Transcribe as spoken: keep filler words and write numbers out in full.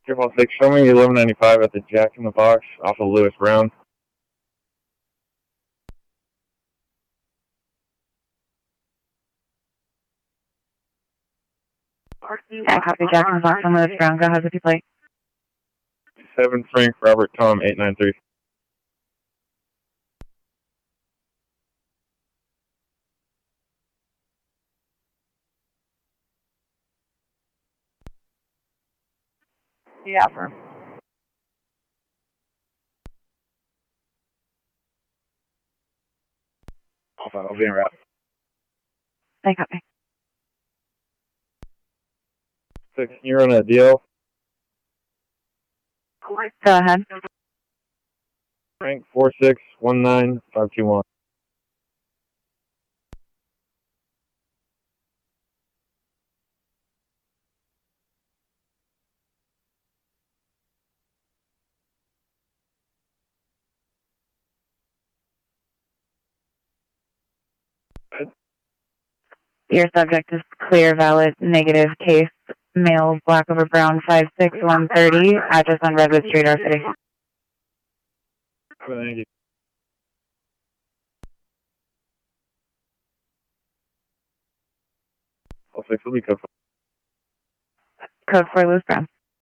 Careful six, show me eleven ninety-five at the Jack in the Box off of Lewis Brown. I copy Jack in the Box on Lewis Brown. Go ahead with your plate. seven Frank Robert Tom eight nine three. Yeah, firm. I'll be in route. I copy. Six, you're on a deal. Go ahead. Frank four six one nine five two one. Your subject is clear, valid, negative case, male, black over brown, five six one thirty, address on Redwood Street, our city. Thank you. I'll six will be code Code for Lewis Brown.